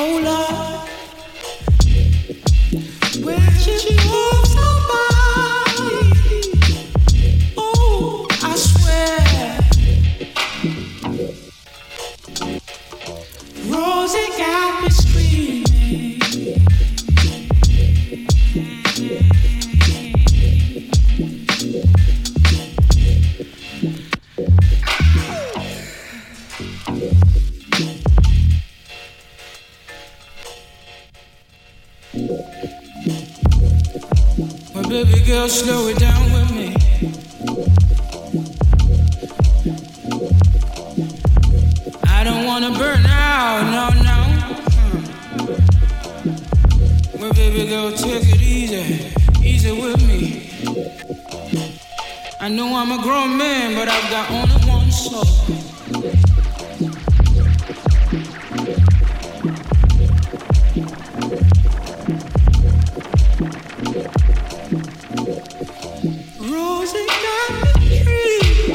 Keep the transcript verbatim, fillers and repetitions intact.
Oh Lord, when she moves her body, oh, I swear, Rosie got me screaming. Well, baby girl, slow it down with me. I don't wanna burn out, no, no. Well, baby girl, take it easy, easy with me. I know I'm a grown man, but I've got only one soul.